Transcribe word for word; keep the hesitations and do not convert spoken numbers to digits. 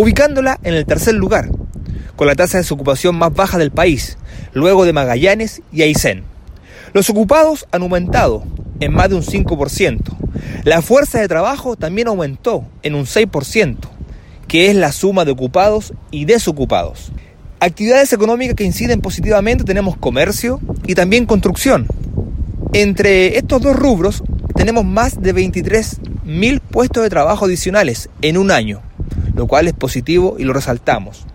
ubicándola en el tercer lugar, con la tasa de desocupación más baja del país, luego de Magallanes y Aysén. Los ocupados han aumentado en más de un cinco por ciento. La fuerza de trabajo también aumentó en un seis por ciento, que es la suma de ocupados y desocupados. Actividades económicas que inciden positivamente tenemos comercio y también construcción. Entre estos dos rubros tenemos más de veintitrés mil puestos de trabajo adicionales en un año, lo cual es positivo y lo resaltamos.